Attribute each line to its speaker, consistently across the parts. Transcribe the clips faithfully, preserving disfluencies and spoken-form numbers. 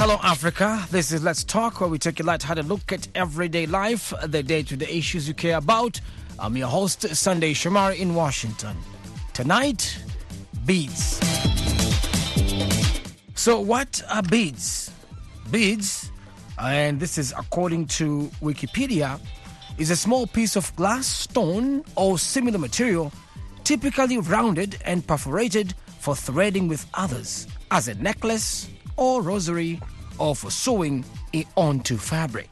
Speaker 1: Hello, Africa. This is Let's Talk, where we take a light-hearted look at everyday life, the day-to-day issues you care about. I'm your host, Sunday Shamari in Washington. Tonight, beads. So what are beads? Beads, and this is according to Wikipedia, is a small piece of glass, stone, or similar material, typically rounded and perforated for threading with others, as a necklace or rosary, or for sewing it onto fabric.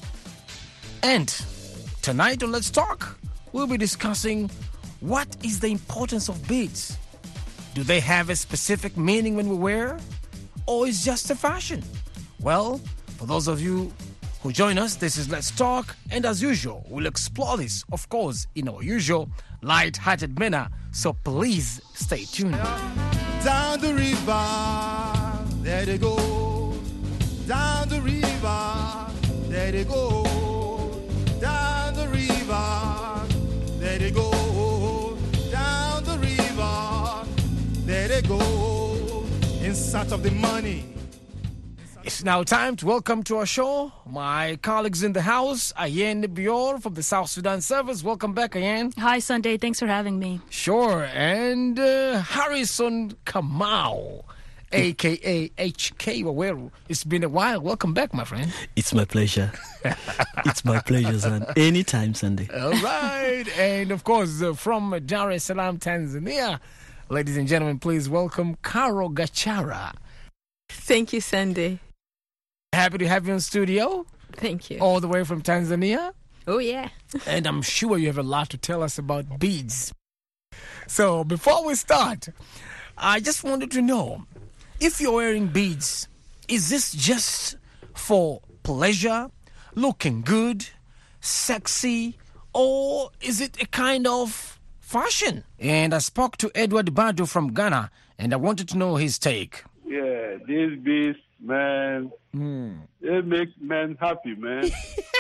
Speaker 1: And tonight on Let's Talk, we'll be discussing what is the importance of beads. Do they have a specific meaning when we wear, or is just a fashion? Well, for those of you who join us, this is Let's Talk, and as usual, we'll explore this, of course, in our usual light-hearted manner, so please stay tuned.
Speaker 2: Down the river, there they go. Down the river, there they go. Down the river, there they go. Down the river, there they go. In search of the money.
Speaker 1: It's now time to welcome to our show my colleagues in the house, Ayen Bior from the South Sudan Service. Welcome back, Ayen.
Speaker 3: Hi, Sunday. Thanks for having me.
Speaker 1: Sure. And uh, Harrison Kamau, a k a. H K Waweru. It's been a while. Welcome back, my friend.
Speaker 4: It's my pleasure. It's my pleasure, son. Anytime, Sunday.
Speaker 1: All right. And, of course, uh, from Dar es Salaam, Tanzania, ladies and gentlemen, please welcome Caro Gachara.
Speaker 5: Thank you, Sunday.
Speaker 1: Happy to have you in studio.
Speaker 5: Thank you.
Speaker 1: All the way from Tanzania.
Speaker 5: Oh, yeah.
Speaker 1: And I'm sure you have a lot to tell us about beads. So before we start, I just wanted to know, if you're wearing beads, is this just for pleasure, looking good, sexy, or is it a kind of fashion? And I spoke to Edward Badu from Ghana, and I wanted to know his take.
Speaker 6: Yeah, these beads, man, mm. they make men happy, man.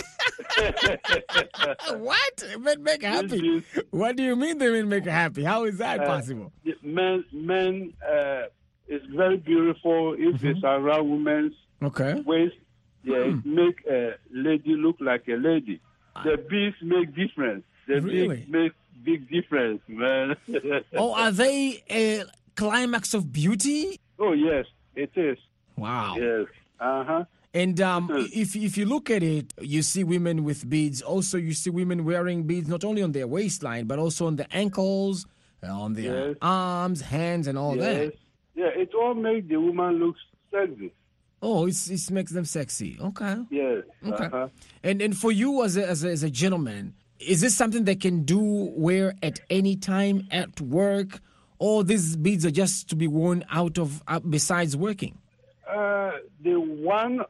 Speaker 1: What? Men make happy? What do you mean they make happy? How is that uh, possible?
Speaker 6: Men, men, uh, it's very beautiful if mm-hmm. it's around women's
Speaker 1: okay.
Speaker 6: waist. Yeah, mm. it make a lady look like a lady. The beads make difference. The
Speaker 1: really?
Speaker 6: beads make big difference, man.
Speaker 1: Oh, are they a climax of beauty?
Speaker 6: Oh, yes, it is.
Speaker 1: Wow.
Speaker 6: Yes. Uh-huh.
Speaker 1: And um, if if you look at it, you see women with beads. Also, you see women wearing beads not only on their waistline, but also on the ankles, on their yes. arms, hands, and all
Speaker 6: yes.
Speaker 1: that.
Speaker 6: Yeah, it all makes the woman look sexy.
Speaker 1: Oh, it's, it makes them sexy. Okay.
Speaker 6: Yes.
Speaker 1: Okay.
Speaker 6: Uh-huh. And
Speaker 1: and for you as a, as a as a gentleman, is this something they can do wear at any time at work? Or these beads are just to be worn out of uh, besides working?
Speaker 6: Uh, the one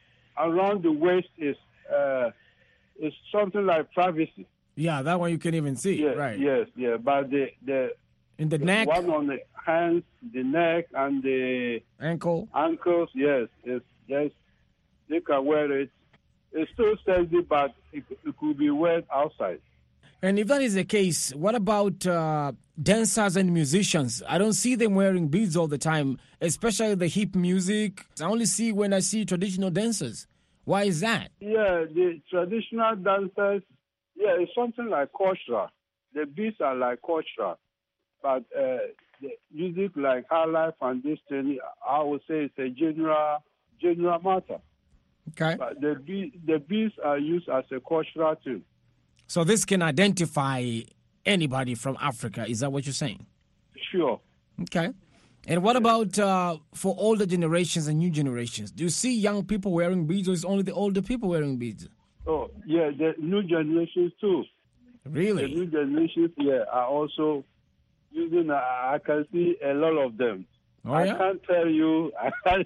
Speaker 6: around the waist is uh, is something like privacy.
Speaker 1: Yeah, that one you can't even see.
Speaker 6: Yeah,
Speaker 1: right.
Speaker 6: Yes, yeah. But the the
Speaker 1: in the,
Speaker 6: the
Speaker 1: neck,
Speaker 6: one on the hands, the neck, and the
Speaker 1: ankle,
Speaker 6: ankles. Yes, it's yes. They can wear it. It's still sexy, but it, it could be worn outside.
Speaker 1: And if that is the case, what about uh, dancers and musicians? I don't see them wearing beads all the time, especially the hip music. I only see when I see traditional dancers. Why is that?
Speaker 6: Yeah, the traditional dancers, yeah, it's something like cultural. The beads are like cultural. But uh, the music like high life and this thing, I would say it's a general, general matter.
Speaker 1: Okay.
Speaker 6: But the, be- the beads are used as a cultural thing.
Speaker 1: So this can identify anybody from Africa. Is that what you're saying?
Speaker 6: Sure.
Speaker 1: Okay. And what about uh, for older generations and new generations? Do you see young people wearing beads, or is only the older people wearing beads?
Speaker 6: Oh, yeah, the new generations too.
Speaker 1: Really?
Speaker 6: The new generations, yeah, are also using, uh, I can see a lot of them.
Speaker 1: Oh,
Speaker 6: I
Speaker 1: yeah?
Speaker 6: can't tell you, I can't,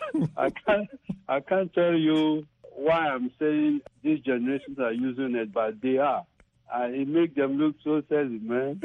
Speaker 6: I can't, I can't tell you why I'm saying these generations are using it, but they are. And it makes them look so sexy, man.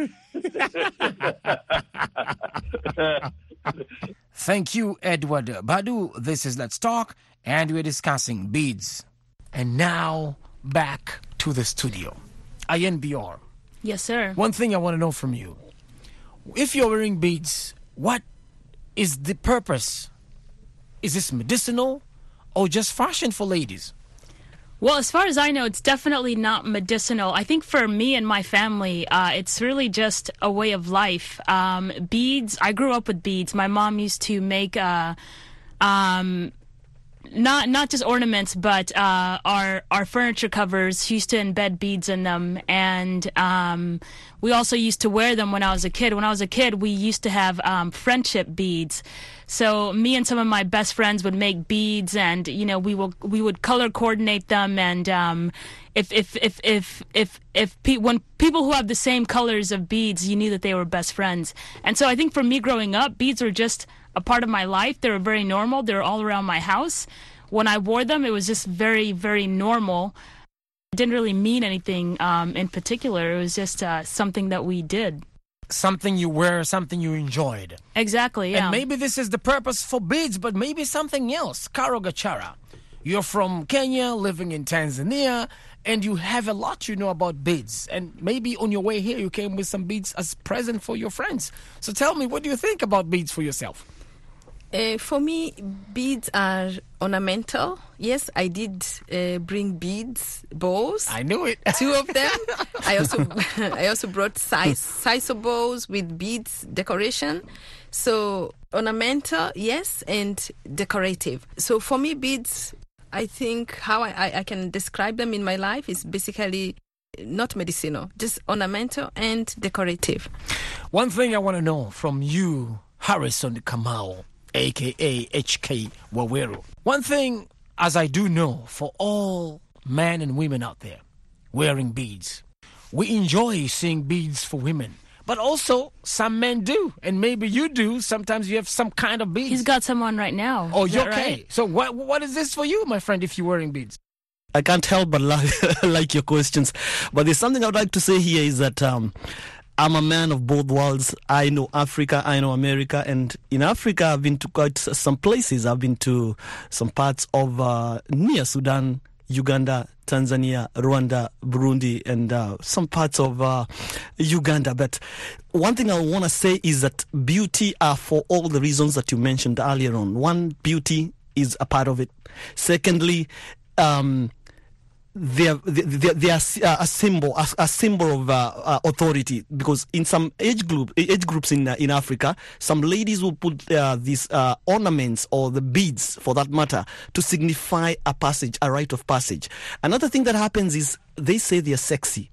Speaker 1: Thank you, Edward Badu. This is Let's Talk, and we're discussing beads. And now, back to the studio. Ayen Bior.
Speaker 3: Yes, sir.
Speaker 1: One thing I want to know from you. If you're wearing beads, what is the purpose? Is this medicinal? or just fashion for ladies?
Speaker 3: Well, as far as I know, it's definitely not medicinal. I think for me and my family, uh, it's really just a way of life. Um, beads, I grew up with beads. My mom used to make uh, um, not not just ornaments, but uh, our our furniture covers. She used to embed beads in them, and um, we also used to wear them when I was a kid. When I was a kid, we used to have um, friendship beads. So me and some of my best friends would make beads, and you know we will we would color coordinate them. And um, if if if if if if pe- when people who have the same colors of beads, you knew that they were best friends. And so I think for me growing up, beads were just a part of my life. They were very normal. They were all around my house. When I wore them, it was just very very normal. It didn't really mean anything um, in particular. It was just uh, something that we did.
Speaker 1: Something you wear, something you enjoyed.
Speaker 3: Exactly, yeah.
Speaker 1: And maybe this is the purpose for beads, but maybe something else. Caro Gachara, you're from Kenya, living in Tanzania, and you have a lot you know about beads. And maybe on your way here, you came with some beads as present for your friends. So tell me, what do you think about beads for yourself?
Speaker 5: Uh, for me, beads are ornamental. Yes, I did uh, bring beads, bows.
Speaker 1: I knew it.
Speaker 5: Two of them. I also I also brought size size of bows with beads decoration. So ornamental, yes, and decorative. So for me, beads, I think how I, I, I can describe them in my life is basically not medicinal, just ornamental and decorative.
Speaker 1: One thing I want to know from you, Harrison Kamau, a k a. H K Waweru. One thing, as I do know, for all men and women out there wearing beads, we enjoy seeing beads for women. But also, some men do, and maybe you do. Sometimes you have some kind of beads.
Speaker 3: He's got some on right now.
Speaker 1: Oh,
Speaker 3: Is
Speaker 1: you're
Speaker 3: that
Speaker 1: okay.
Speaker 3: right?
Speaker 1: So what what is this for you, my friend, if you're wearing beads?
Speaker 4: I can't help but like, like your questions. But there's something I would like to say here is that um, I'm a man of both worlds. I know Africa, I know America. And in Africa, I've been to quite some places. I've been to some parts of uh, near Sudan, Uganda, Tanzania, Rwanda, Burundi, and uh, some parts of uh, Uganda. But one thing I want to say is that beauty are for all the reasons that you mentioned earlier on. One, beauty is a part of it. Secondly, um, they are, they, they are a symbol, a, a symbol of uh, uh, authority. Because in some age group, age groups in uh, in Africa, some ladies will put uh, these uh, ornaments or the beads, for that matter, to signify a passage, a rite of passage. Another thing that happens is they say they are sexy.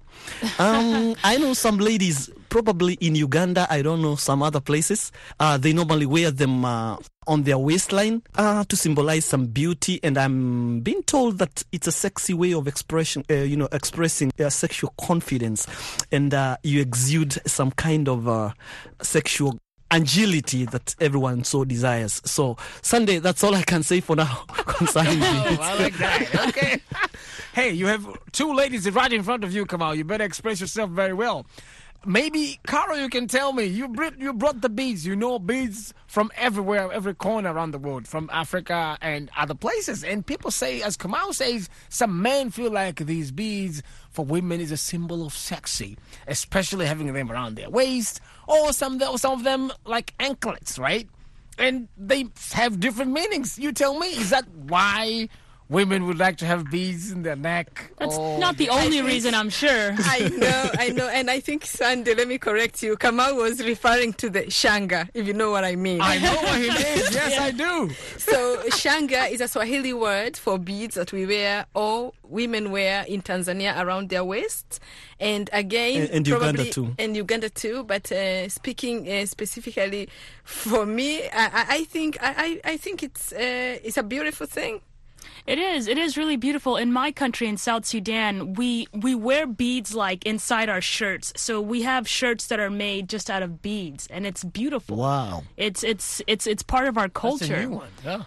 Speaker 4: Um, I know some ladies, probably in Uganda, I don't know, some other places, uh, they normally wear them uh, on their waistline uh, to symbolize some beauty. And I'm being told that it's a sexy way of expression, uh, you know, expressing uh, sexual confidence, and uh, you exude some kind of uh, sexual agility that everyone so desires. So, Sunday, that's all I can say for now concerning
Speaker 1: Oh,
Speaker 4: beads.
Speaker 1: I like that. Okay. Hey, you have two ladies right in front of you, Kamal. You better express yourself very well. Maybe, Carol, you can tell me. You brought, you brought the beads. You know beads from everywhere, every corner around the world, from Africa and other places. And people say, as Kamal says, some men feel like these beads for women is a symbol of sexy, especially having them around their waist, or some, some of them like anklets, right? And they have different meanings. You tell me, is that why women would like to have beads in their neck?
Speaker 3: That's
Speaker 1: or
Speaker 3: not the only reason, I'm sure.
Speaker 5: I know, I know. And I think, Sunday, let me correct you. Kamal was referring to the shanga, if you know what I mean.
Speaker 1: I know what it is. Yes, I do.
Speaker 5: So, shanga is a Swahili word for beads that we wear or women wear in Tanzania around their waists. And again,
Speaker 4: And- and
Speaker 5: probably,
Speaker 4: Uganda too.
Speaker 5: And Uganda too. But uh, speaking uh, specifically for me, I, I, I think I, I I think it's uh, it's a beautiful thing.
Speaker 3: It is. It is really beautiful. In my country, in South Sudan, we we wear beads like inside our shirts. So we have shirts that are made just out of beads, and it's beautiful.
Speaker 4: Wow.
Speaker 3: It's it's it's it's part of our culture.
Speaker 1: That's a new one. Yeah.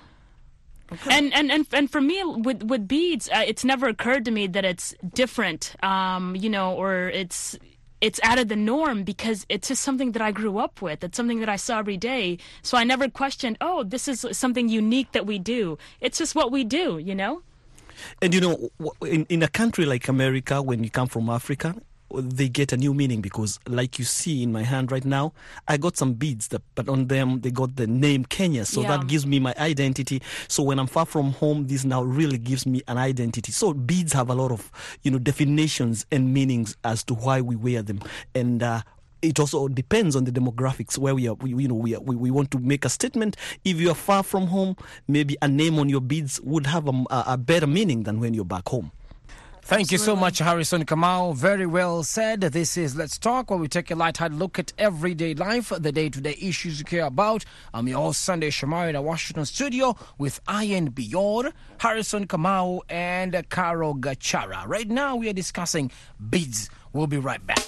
Speaker 3: And, and and and for me, with with beads, uh, it's never occurred to me that it's different, um, you know, or it's it's out of the norm, because it's just something that I grew up with. It's something that I saw every day. So I never questioned, oh, this is something unique that we do. It's just what we do, you know?
Speaker 4: And you know, w- in, in a country like America, when you come from Africa, they get a new meaning, because like you see in my hand right now, I got some beads, that, but on them they got the name Kenya. So
Speaker 3: Yeah.
Speaker 4: that gives me my identity. So when I'm far from home, this now really gives me an identity. So beads have a lot of, you know, definitions and meanings as to why we wear them. And uh, it also depends on the demographics where we are. We, you know, we, are, we we want to make a statement. If you are far from home, maybe a name on your beads would have a, a better meaning than when you're back home.
Speaker 1: Thank you so much, Harrison Kamau. Very well said. This is Let's Talk, where we take a light-hearted look at everyday life, the day-to-day issues you care about. I'm your host, Sunday Shomari, in the Washington studio with Ian Bior, Harrison Kamau, and Caro Gachara. Right now, we are discussing beads. We'll be right back.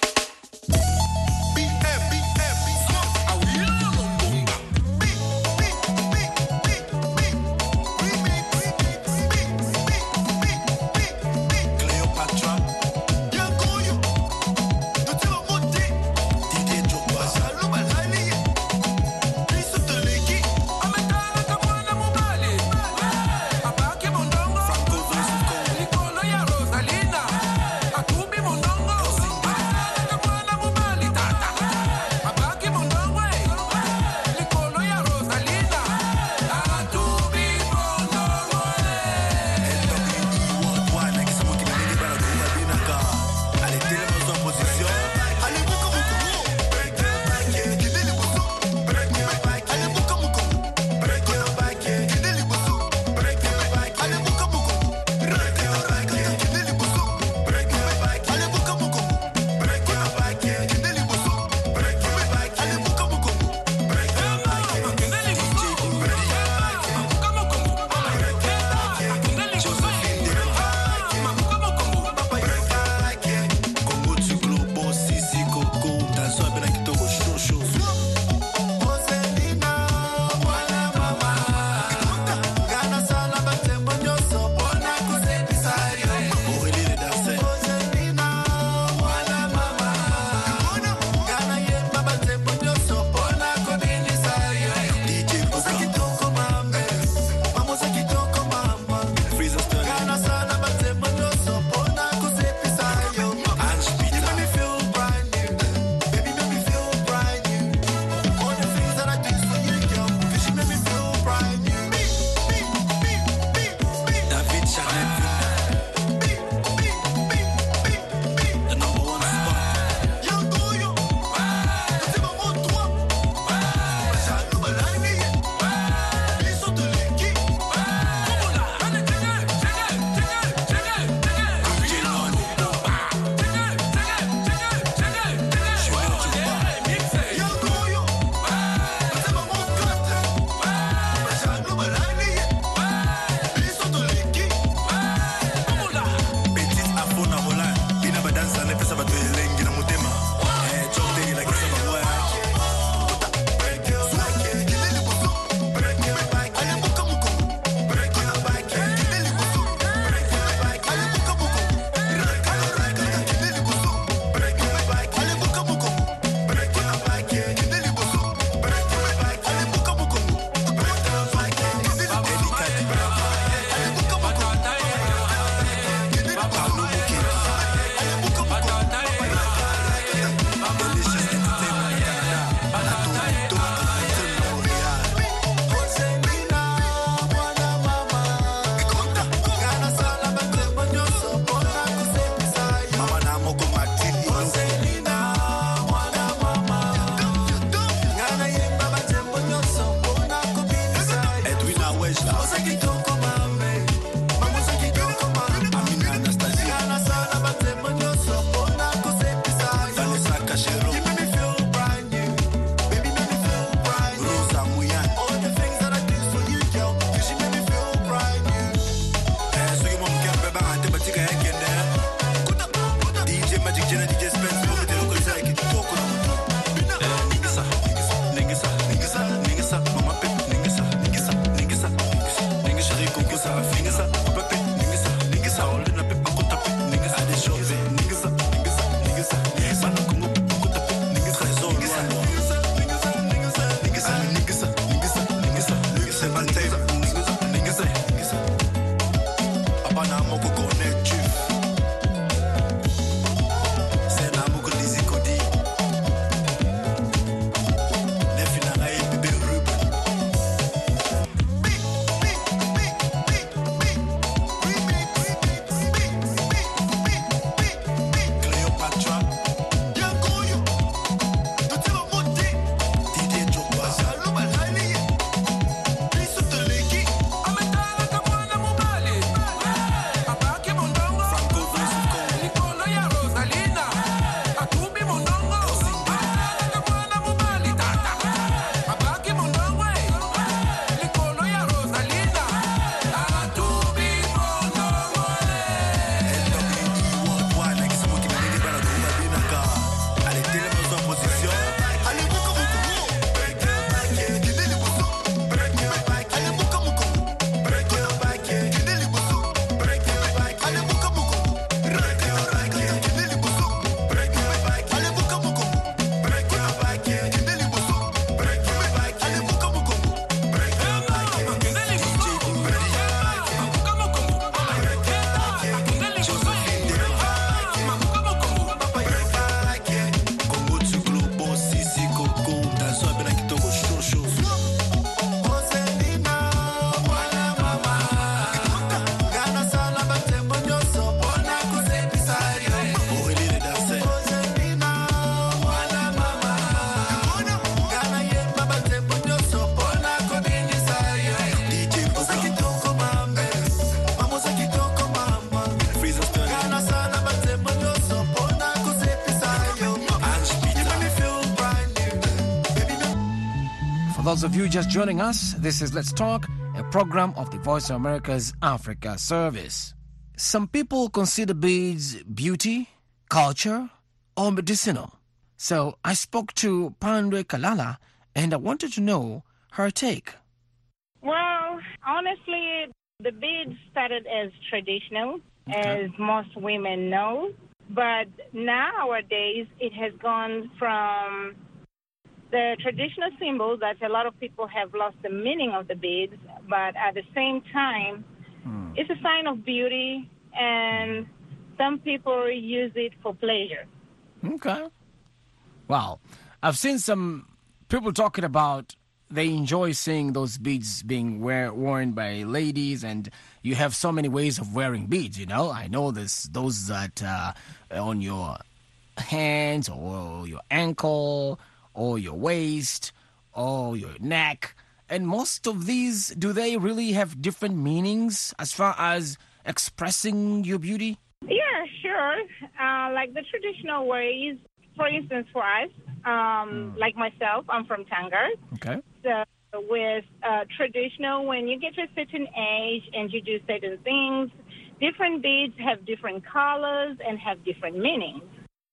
Speaker 1: those of you just joining us, this is Let's Talk, a program of the Voice of America's Africa Service. Some people consider beads beauty, culture, or medicinal. So I spoke to Pandwe Kalala, and I wanted to know her take.
Speaker 7: Well, honestly, the beads started as traditional,
Speaker 1: Okay.
Speaker 7: as most women know. But nowadays, it has gone from the traditional symbol that a lot of people have lost the meaning of the beads, but at the same time,
Speaker 1: Hmm.
Speaker 7: it's a sign of beauty, and some people use it for pleasure.
Speaker 1: Okay. Wow. I've seen some people talking about they enjoy seeing those beads being wear, worn by ladies, and you have so many ways of wearing beads, you know. I know there's those that uh, on your hands or your ankle or your waist or your neck. And most of these, do they really have different meanings as far as expressing your beauty?
Speaker 7: Yeah, sure. Uh, like the traditional ways, for instance, for us, um, like myself, I'm from Tanga.
Speaker 1: Okay.
Speaker 7: So with uh, traditional, when you get to a certain age and you do certain things, different beads have different colors and have different meanings.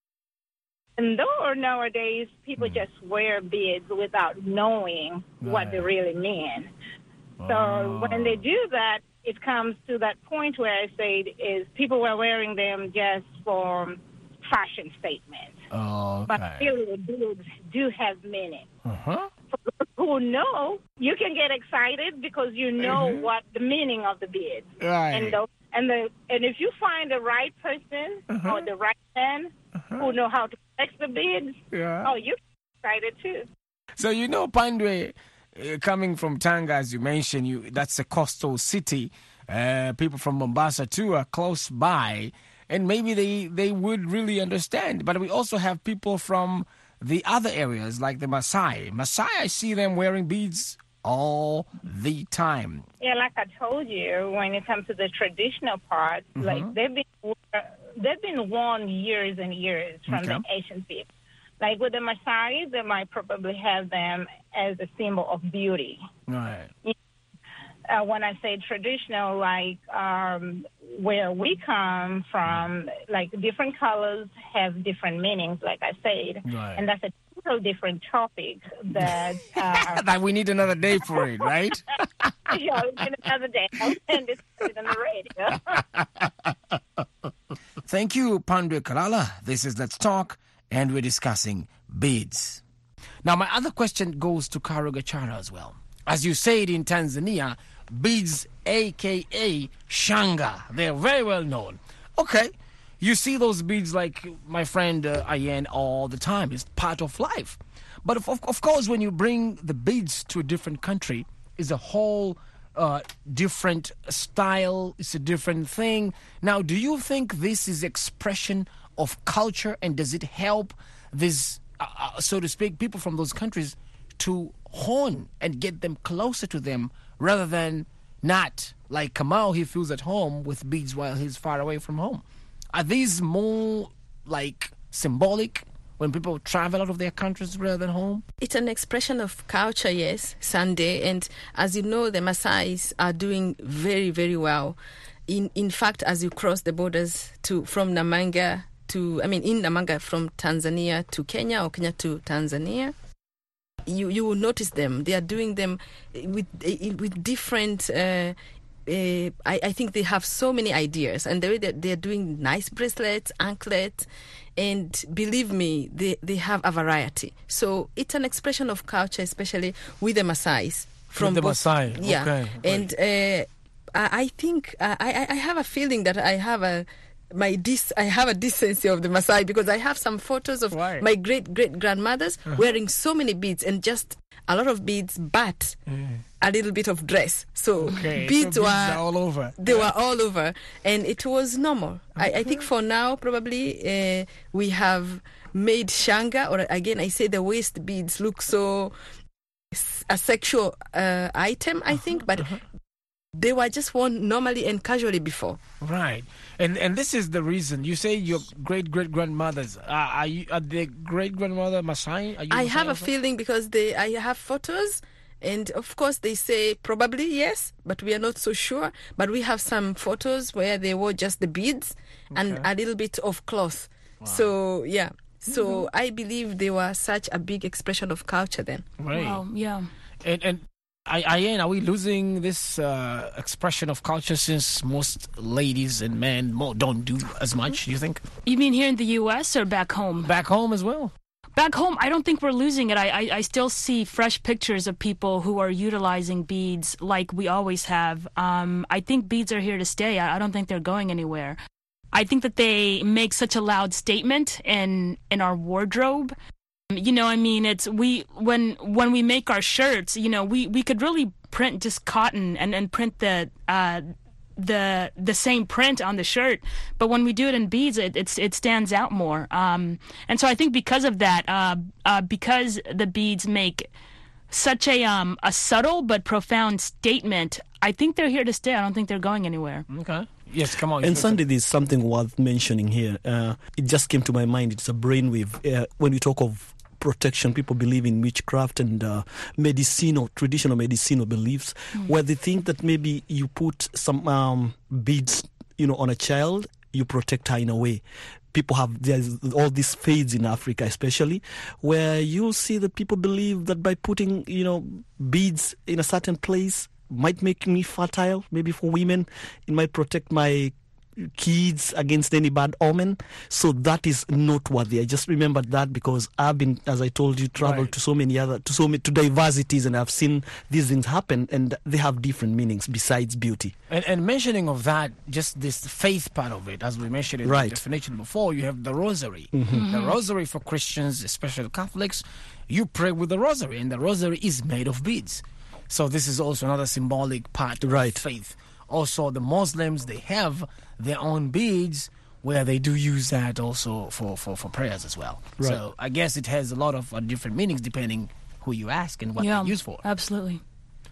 Speaker 7: And though nowadays people just wear beads without knowing what they
Speaker 1: Right.
Speaker 7: really mean. So
Speaker 1: Oh.
Speaker 7: when they do that, it comes to that point where I say is people were wearing them just for fashion statements.
Speaker 1: Oh,
Speaker 7: But
Speaker 1: okay.
Speaker 7: really the beads do have meaning.
Speaker 1: Uh-huh.
Speaker 7: Who know, you can get excited because you know what the meaning of the beads.
Speaker 1: Right.
Speaker 7: And the, and the and if you find the right person or the right man who know how to flex the beads,
Speaker 1: Yeah.
Speaker 7: oh, you're excited too.
Speaker 1: So you know, Pandwe, uh, coming from Tanga, as you mentioned, you that's a coastal city. Uh, people from Mombasa too are close by, and maybe they they would really understand. But we also have people from the other areas, like the Maasai. Maasai, I see them wearing beads all the time.
Speaker 7: Yeah, like I told you, when it comes to the traditional part, like they've been they've been worn years and years from
Speaker 1: Okay.
Speaker 7: the ancient people. Like with the Maasai, they might probably have them as a symbol of beauty.
Speaker 1: Right.
Speaker 7: Uh, when I say traditional, like um, where we come from, like different colors have different meanings, like I said.
Speaker 1: Right.
Speaker 7: And that's a total different topic that, uh,
Speaker 1: That we need another day for it, right?
Speaker 7: yeah, another day. I'll send it on the radio.
Speaker 1: Thank you, Pandwe Kalala. This is Let's Talk, and we're discussing beads. Now, my other question goes to Karo Gachara as well. As you said in Tanzania, beads, a k a. Shanga, they're very well known. Okay, you see those beads like my friend uh, Ayen all the time. It's part of life. But of, of course, when you bring the beads to a different country, it's a whole uh, different style. It's a different thing. Now, do you think this is expression of culture, and does it help this, uh, uh, so to speak, people from those countries to hone and get them closer to them rather than not like Kamau, he feels at home with beads while he's far away from home? Are these more like symbolic when people travel out of their countries rather than home?
Speaker 5: It's an expression of culture, yes, Sunday. And as you know, the Maasais are doing very, very well. In in fact, as you cross the borders to from Namanga to, I mean, in Namanga from Tanzania to Kenya or Kenya to Tanzania, you you will notice them. They are doing them with with different. Uh, uh, I, I think they have so many ideas, and the way that they're doing nice bracelets, anklets, and believe me, they, they have a variety. So it's an expression of culture, especially with the Maasais. From
Speaker 1: the
Speaker 5: both-
Speaker 1: Maasai,
Speaker 5: yeah.
Speaker 1: okay,
Speaker 5: And uh, I, I think uh, I, I have a feeling that I have a my dis I have a decency of the Maasai because I have some photos of
Speaker 1: Why?
Speaker 5: my great great grandmothers wearing so many beads and just a lot of beads, but a little bit of dress. So
Speaker 1: Okay, so
Speaker 5: beads
Speaker 1: beads
Speaker 5: were
Speaker 1: are all over.
Speaker 5: They were all over, and it was normal. I, I think for now, probably uh, we have made shanga, or again, I say the waist beads look so s- a sexual uh, item. I think, but they were just worn normally and casually before.
Speaker 1: Right, and and this is the reason you say your great great grandmothers uh, are you are the great grandmother Maasai? Are you
Speaker 5: I
Speaker 1: Maasai
Speaker 5: have a
Speaker 1: also?
Speaker 5: feeling because they, I have photos, And of course, they say probably yes, but we are not so sure. But we have some photos where they wore just the beads and a little bit of cloth. So, yeah. So mm-hmm. I believe they were such a big expression of culture then.
Speaker 1: Right.
Speaker 3: Wow, yeah.
Speaker 1: And, and Ian, are we losing this uh, expression of culture since most ladies and men mo- don't do as much, do you think?
Speaker 3: You mean here in the U S or back home?
Speaker 1: Back home as well.
Speaker 3: Back home, I don't think we're losing it. I, I, I still see fresh pictures of people who are utilizing beads like we always have. Um, I think beads are here to stay. I, I don't think they're going anywhere. I think that they make such a loud statement in in our wardrobe. You know, I mean, it's we when when we make our shirts, you know, we, we could really print just cotton and, and print the uh, the the same print on the shirt, but when we do it in beads, it it's, it stands out more. Um, and so I think because of that, uh, uh, because the beads make such a um a subtle but profound statement, I think they're here to stay. I don't think they're going anywhere.
Speaker 1: Okay. Yes, come on.
Speaker 4: And Sandy, there's something worth mentioning here. Uh, it just came to my mind. It's a brainwave. Uh, when we talk of protection, people believe in witchcraft and uh, medicinal, traditional medicinal beliefs, mm. where they think that maybe you put some um, beads, you know, on a child, you protect her in a way. People have, there's all these faiths in Africa especially, where you'll see that people believe that by putting, you know, beads in a certain place might make me fertile, maybe for women. It might protect my kids against any bad omen. So that is noteworthy. I just remembered that because I've been, as I told you, traveled
Speaker 1: right.
Speaker 4: to so many other, to so many, to diversities, and I've seen these things happen, and they have different meanings besides beauty.
Speaker 1: And, and mentioning of that, just this faith part of it, as we mentioned in
Speaker 4: right.
Speaker 1: the definition before, you have the rosary.
Speaker 4: Mm-hmm.
Speaker 1: Mm-hmm. The rosary for Christians, especially Catholics, you pray with the rosary, and the rosary is made of beads. So this is also another symbolic part
Speaker 4: right.
Speaker 1: of faith. Also, the Muslims, they have their own beads where they do use that also for, for, for prayers as well.
Speaker 4: Right.
Speaker 1: So I guess it has a lot of uh, different meanings depending who you ask and what
Speaker 3: yeah,
Speaker 1: they're used for.
Speaker 3: Absolutely.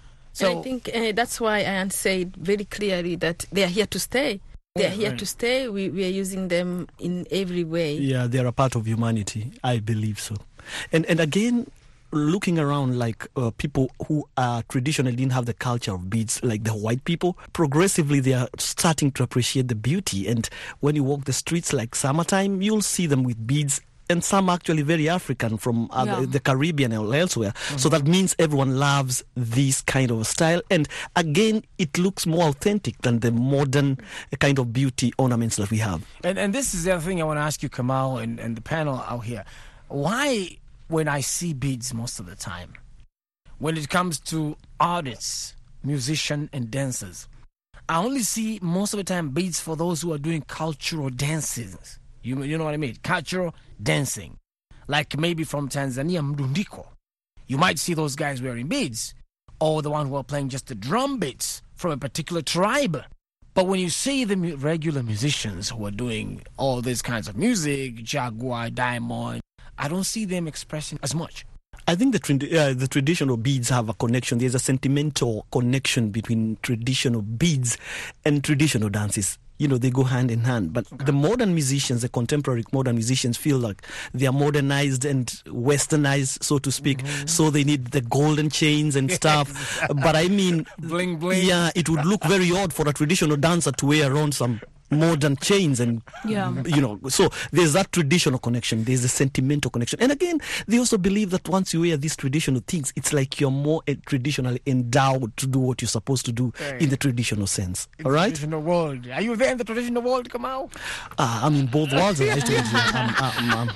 Speaker 5: So and I think uh, that's why I said very clearly that they are here to stay. They are here
Speaker 1: right.
Speaker 5: to stay. We, we are using them in every way.
Speaker 4: Yeah, they're a part of humanity. I believe so. And and again, looking around, like uh, people who uh, traditionally didn't have the culture of beads, like the white people, progressively they are starting to appreciate the beauty. And when you walk the streets like summertime, you'll see them with beads, and some actually very African from other,
Speaker 3: yeah.
Speaker 4: the Caribbean or elsewhere. Mm-hmm. So that means everyone loves this kind of style. And again, it looks more authentic than the modern kind of beauty ornaments that we have.
Speaker 1: And and this is the other thing I want to ask you, Kamal, and, and the panel out here. Why, when I see beads most of the time, when it comes to artists, musicians, and dancers, I only see most of the time beads for those who are doing cultural dances. You, you know what I mean? Cultural dancing. Like maybe from Tanzania, Mdundiko. You might see those guys wearing beads, or the one who are playing just the drum beats from a particular tribe. But when you see the mu- regular musicians who are doing all these kinds of music, Jaguar, Diamond, I don't see them expressing as much.
Speaker 4: I think the trad- uh, the traditional beads have a connection. There's a sentimental connection between traditional beads and traditional dances. You know, they go hand in hand. But okay. the modern musicians, the contemporary modern musicians, feel like they are modernized and westernized, so to speak. Mm-hmm. So they need the golden chains and stuff. But I mean,
Speaker 1: bling bling.
Speaker 4: Yeah, it would look very odd for a traditional dancer to wear around some modern chains, and
Speaker 3: yeah.
Speaker 4: you know, so there's that traditional connection, there's a sentimental connection. And again, they also believe that once you wear these traditional things, it's like you're more uh, traditionally endowed to do what you're supposed to do
Speaker 1: hey.
Speaker 4: in the traditional sense.
Speaker 1: In
Speaker 4: all
Speaker 1: the
Speaker 4: right,
Speaker 1: traditional world. Are you there in the traditional world, Kamau?
Speaker 4: uh, I'm in both worlds. I'm, I'm, I'm,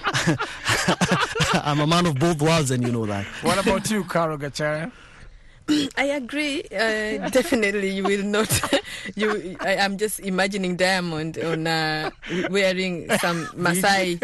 Speaker 4: I'm, I'm a man of both worlds, and you know that.
Speaker 1: What about you, Karo Gachara?
Speaker 5: I agree. Uh, definitely, you will not. you, I, I'm just imagining Diamond on uh, wearing some Maasai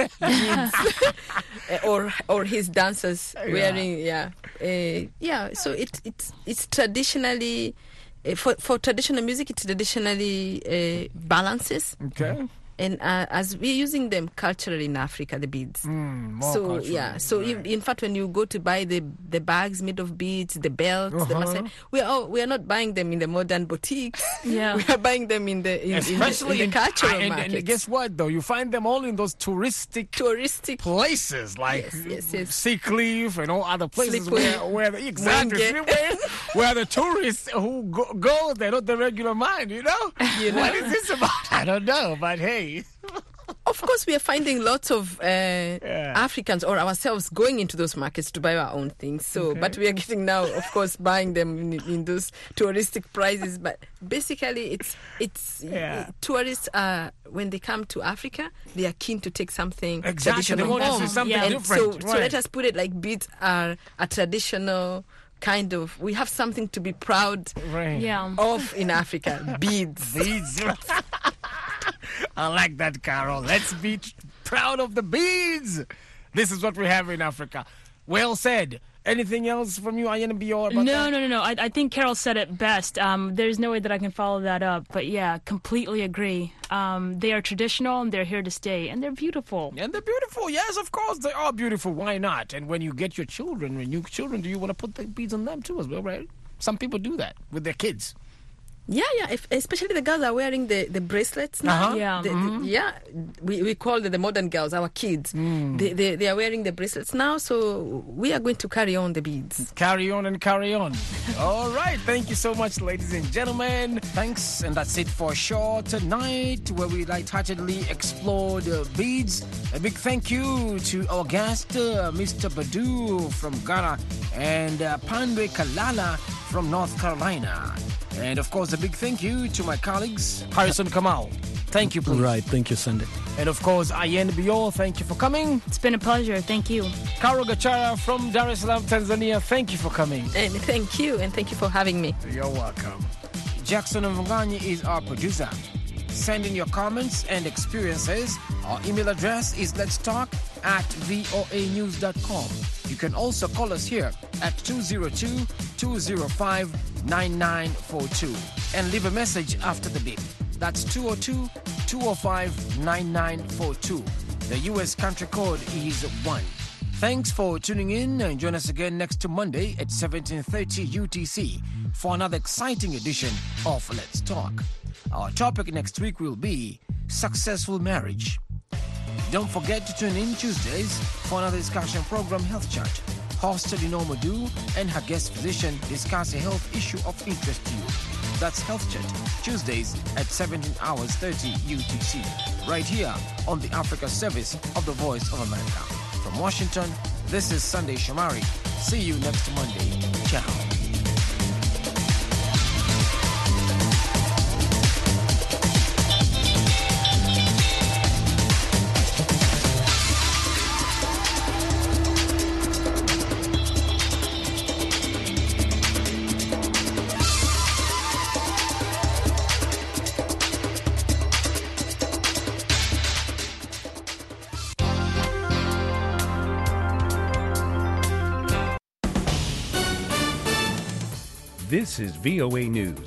Speaker 5: beads, or or his dancers
Speaker 1: yeah.
Speaker 5: wearing yeah uh, yeah. So it it's it's traditionally uh, for for traditional music. It traditionally uh, balances.
Speaker 1: Okay.
Speaker 5: And uh, as we're using them culturally in Africa, the beads.
Speaker 1: Mm, more
Speaker 5: so
Speaker 1: cultural,
Speaker 5: yeah, so
Speaker 1: right.
Speaker 5: in, in fact, when you go to buy the the bags made of beads, the belts, the
Speaker 1: Uh-huh.
Speaker 5: massa- we are all, we are not buying them in the modern boutiques.
Speaker 3: Yeah.
Speaker 5: We are buying them in the in, in the,
Speaker 1: Especially
Speaker 5: in the cultural
Speaker 1: and, and
Speaker 5: markets.
Speaker 1: guess what though? You find them all in those touristic
Speaker 5: touristic
Speaker 1: places like
Speaker 5: Yes, yes, yes.
Speaker 1: Seacliff and all other places
Speaker 5: Slippery.
Speaker 1: where, where the, exactly
Speaker 5: Mwenge.
Speaker 1: where, where the tourists who go, go, they're not the regular mind, you know?
Speaker 5: You know?
Speaker 1: What is this about? I don't know, but hey.
Speaker 5: Of course, we are finding lots of uh, Africans or ourselves going into those markets to buy our own things. So,
Speaker 1: Okay.
Speaker 5: but we are getting now, of course, buying them in, in those touristic prices. But basically, it's it's
Speaker 1: Yeah.
Speaker 5: uh, tourists are when they come to Africa, they are keen to take something
Speaker 1: Exactly, they
Speaker 5: traditional
Speaker 1: want to see
Speaker 5: home.
Speaker 1: something
Speaker 3: Yeah.
Speaker 5: And
Speaker 1: different.
Speaker 5: So, so let us put it like beads are a traditional kind of. We have something to be proud
Speaker 1: Right.
Speaker 3: Yeah.
Speaker 5: of in Africa. Beads.
Speaker 1: Beads. I like that, Carol. Let's be t- proud of the beads. This is what we have in Africa. Well said. Anything else from you, Ayan Bior?
Speaker 3: No,
Speaker 1: about
Speaker 3: no,
Speaker 1: that?
Speaker 3: no, no. I, I think Carol said it best. Um, there's no way that I can follow that up. But yeah, completely agree. Um, they are traditional and they're here to stay. And they're beautiful.
Speaker 1: And they're beautiful. Yes, of course, they are beautiful. Why not? And when you get your children, when you children, do you want to put the beads on them too as well, right? Some people do that with their kids.
Speaker 5: Yeah, yeah. If, especially the girls are wearing the, the bracelets now.
Speaker 1: Uh-huh.
Speaker 3: Yeah.
Speaker 5: The- the- yeah. We, we call them the modern girls, our kids. They, they they are wearing the bracelets now, so we are going to carry on the beads.
Speaker 1: Carry on and carry on. All right. Thank you so much, ladies and gentlemen. Thanks. And that's it for Shaw tonight, where we lightheartedly explored uh, beads. A big thank you to our guest, uh, Mister Badu from Ghana, and uh, Pandwe Kalala from North Carolina. And of course, a big thank you to my colleagues, Harrison Kamau. Thank you, please.
Speaker 4: Right. Thank you, Sunday.
Speaker 1: And of course, Ayen Bior, thank you for coming.
Speaker 3: It's been a pleasure. Thank you.
Speaker 1: Karo Gachara from Dar es Salaam, Tanzania, thank you for coming.
Speaker 5: And thank you, and thank you for having me.
Speaker 1: You're welcome. Jackson Mvunganyi is our producer. Send in your comments and experiences. Our email address is let's talk at voa news dot com. You can also call us here at two zero two, two zero five, nine nine four two and leave a message after the beep. That's two zero two, two zero five, nine nine four two. The U S country code is one. Thanks for tuning in and join us again next Monday at seventeen thirty U T C for another exciting edition of Let's Talk. Our topic next week will be successful marriage. Don't forget to tune in Tuesdays for another discussion program, Health Chat. Hosted in Omodu and her guest physician discuss a health issue of interest to you. That's Health Chat, Tuesdays at seventeen hours thirty U T C, right here on the Africa Service of the Voice of America. From Washington, this is Sunday Shamari. See you next Monday. Ciao.
Speaker 8: This is V O A News.